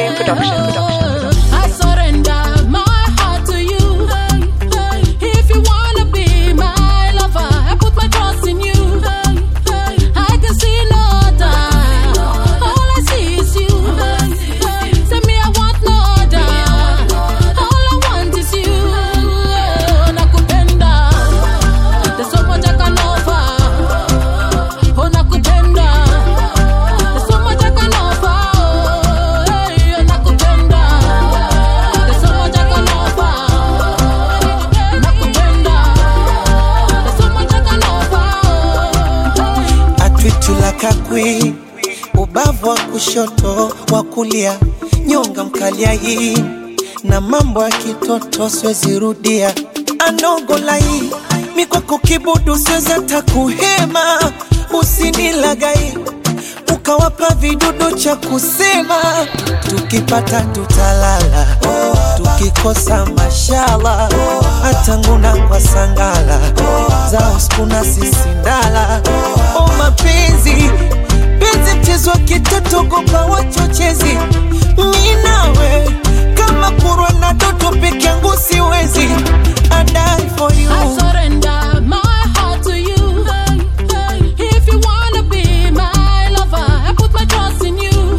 I surrender my heart to you. If you wanna be my lover, I put my trust in you. I can see no other. All I see is you. Say me I want no other. All I want is you. Nakupenda. There's so much I can offer. Oh, nakupenda. There's so much I can offer. Oh, nakupenda. There's so much I can offer. Nakupenda. There's so much I can offer. Atwitula kakwi ubavu wa kushoto wa kulia nyonga mkalia hii na mambo ya kitoto siwezi rudia anogola hii mikwako kibudu siwezi hata kuhema usinilagai ukawapa vidudu cha kusema tukipata tutalala tukikosa mashallah hata nguna kwa sangala zao skuna sisindala mapenzi penzi mchezo kitoto gopa wachochezi minawe kama kurwa na doto peke yangu siwezi I die for you. I surrender my heart to you. If you wanna be my lover, I put my trust in you.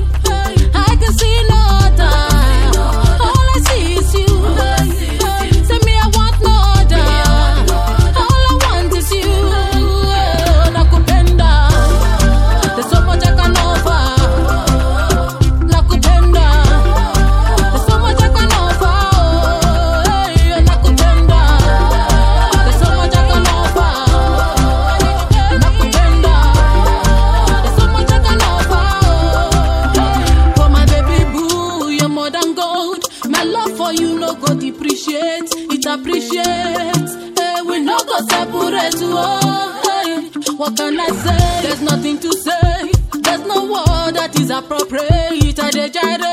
I can see no other. All I see is you. Say me I want no other. All I want is you. Nakupenda. There's so much I can offer. Nakupenda. There's so much I can offer. Nakupenda. There's so much I can offer. Nakupenda. There's so much I can offer. For my baby boo, you're more than gold. My love for you no go depreciate, it appreciates. We no go separate. What can I say? There's nothing to say. There's no word that is appropriate. I dey gyrate.